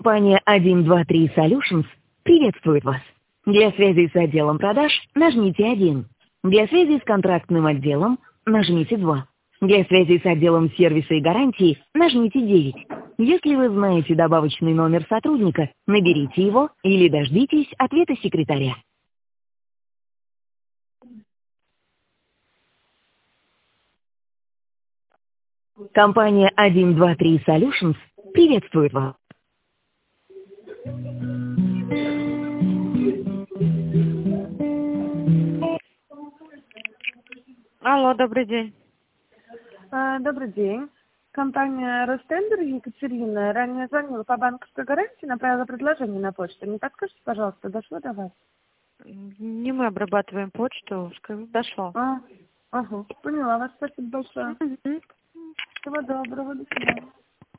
Компания 123 Solutions приветствует вас. Для связи с отделом продаж нажмите 1. Для связи с контрактным отделом нажмите 2. Для связи с отделом сервиса и гарантии нажмите 9. Если вы знаете добавочный номер сотрудника, наберите его или дождитесь ответа секретаря. Компания 123 Solutions приветствует вас. Алло, добрый день. Добрый день. Компания Ростендер, Екатерина. Ранее звонила по банковской гарантии, направила предложение на почту. Не подскажите, пожалуйста, дошло до вас? Не мы обрабатываем почту, дошло. Ага, поняла вас. Спасибо большое. Всего доброго, до свидания.